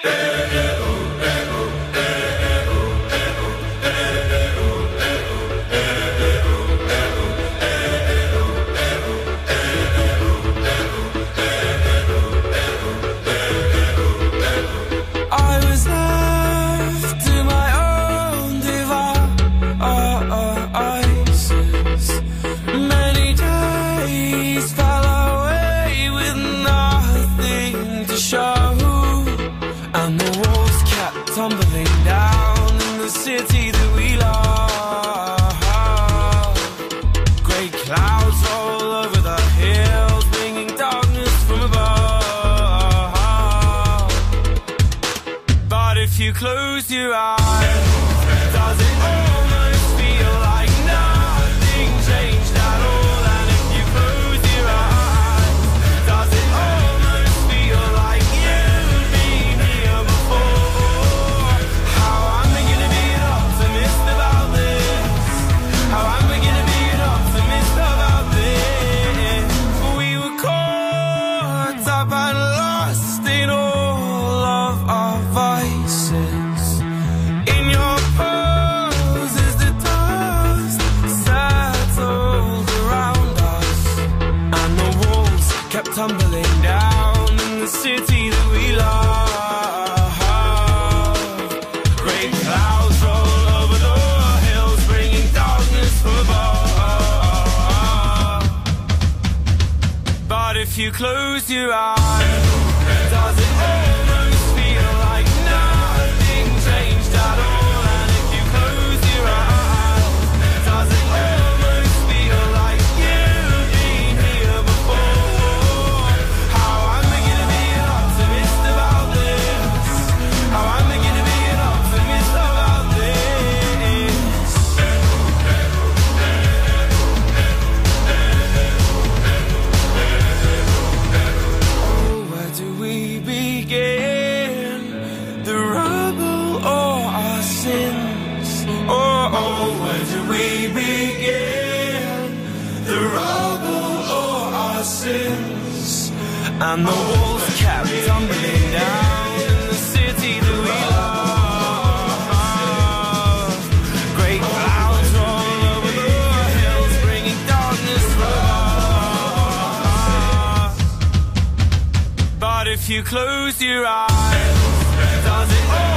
Tumbling down in the city that we love. Grey clouds all over the hills, bringing darkness from above. But if you close your eyes, does it almost feel like nothing changed at all? And if you close your eyes, does it almost feel like you've been here before? Tumbling down in the city that we love. Great clouds roll over the hills, bringing darkness from above. But if you close your eyes, does it almost feel like nothing changed at all? And if you close your eyes, does it almost feel like you've been here before? And the walls kept tumbling down in the city that we love. Great clouds roll over the hills, bringing darkness from above. But if you close your eyes, does it all